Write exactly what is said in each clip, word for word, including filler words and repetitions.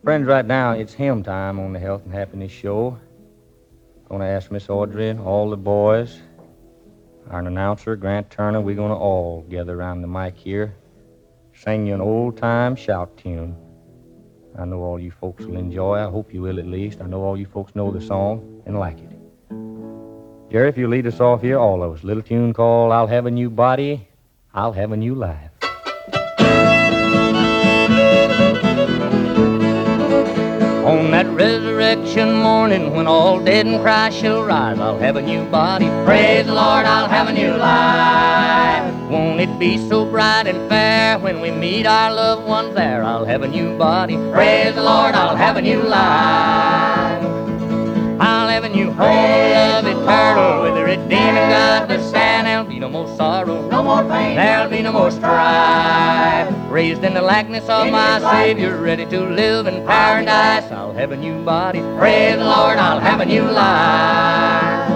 Friends, right now, it's hymn time on the Health and Happiness Show. Going to ask Miss Audrey and all the boys, our announcer, Grant Turner, we're going to all gather around the mic here, sing you an old-time shout tune. I know all you folks will enjoy. I hope you will at least. I know all you folks know the song and like it. Jerry, if you lead us off here, all of us, little tune called I'll Have a New Body, I'll Have a New Life. On that resurrection morning when all dead in Christ shall rise, I'll have a new body. Praise the Lord, I'll have a new life. Won't it be so bright and fair when we meet our loved ones there? I'll have a new body. Praise the Lord, I'll have a new life. I'll have a new home, love eternal, with the redeeming God to stand. There'll be no more sorrow, no more pain, there'll be no more strife. Raised in the likeness of my Savior, ready to live in paradise, I'll have a new body. Praise the Lord, I'll have a new life.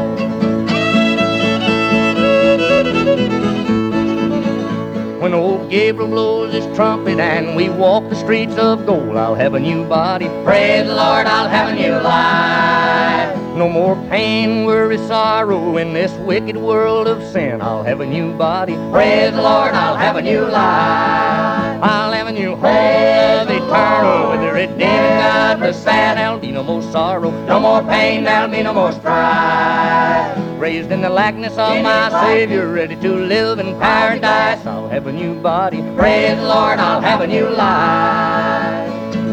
When old Gabriel blows his trumpet and we walk the streets of gold, I'll have a new body. Praise the Lord, I'll have a new life. No more pain, worry, sorrow in this wicked world of sin. I'll have a new body. Praise the Lord, I'll have a new life. I'll have a new home, love eternal, with the redeeming God to stand. There'll be no more sorrow, no more pain, there'll be no more strife. Raised in the likeness of my Savior, ready to live in paradise, I'll have a new body. Praise the Lord, I'll have a new life.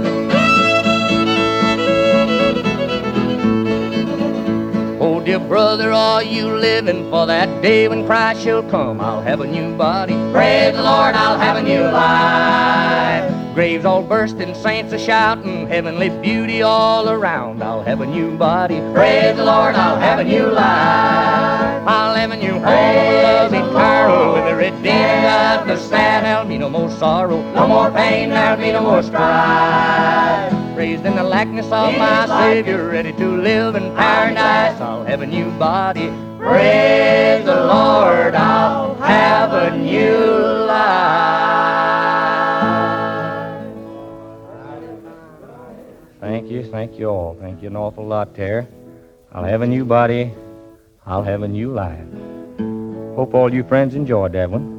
Oh, dear brother, are you living for that day when Christ shall come? I'll have a new body. Praise the Lord, I'll have a new life. Graves all bursting, saints a shouting, heavenly beauty all around. I'll have a new body. Praise the Lord, I'll have a new life. I'll have a new home, love eternal, with the redeeming God to stand. There'll be no more sorrow, no more pain, there'll be no more strife. Raised in the likeness of my Savior, ready to live in paradise, I'll have a new body. Praise the Lord, I'll have a new life. Thank you, thank you all. Thank you an awful lot there. I'll have a new body, I'll have a new life. Hope all you friends enjoyed that one.